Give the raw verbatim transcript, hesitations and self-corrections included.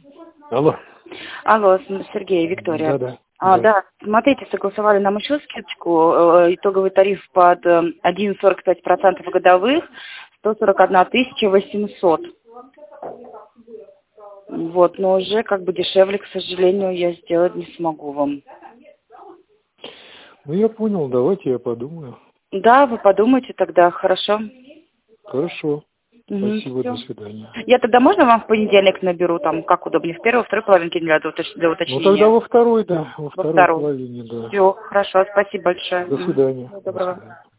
Алло. Алло, Сергей, Виктория. Да, да. А, да. да, смотрите, согласовали нам еще скидочку. Э, Итоговый тариф под э, один целых сорок пять процентов годовых, сто сорок одна тысяча восемьсот. Вот, но уже как бы дешевле, к сожалению, я сделать не смогу вам. Ну, я понял, давайте я подумаю. Да, вы подумайте тогда, хорошо? Хорошо. Угу, Спасибо, всё. до свидания. Я тогда можно вам в понедельник наберу, там, как удобнее, в первой, второй половинке для, уточ- для Ну, тогда уточнения? во второй, да, во Во второй второй. половине, да. Все, хорошо, спасибо большое. До Мгм. свидания. Всего До доброго. свидания.